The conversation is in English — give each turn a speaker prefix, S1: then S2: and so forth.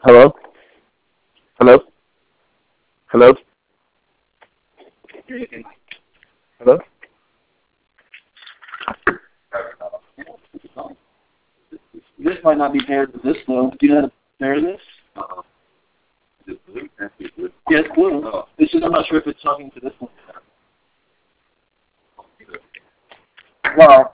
S1: Hello? Hello? Hello? Hello?
S2: This might not be paired with this though. Do you know how to pair this?
S3: Is it blue? Has to be blue.
S2: Yeah, it's blue.
S3: Oh.
S2: It's just I'm not sure if it's talking to this one.
S1: Well,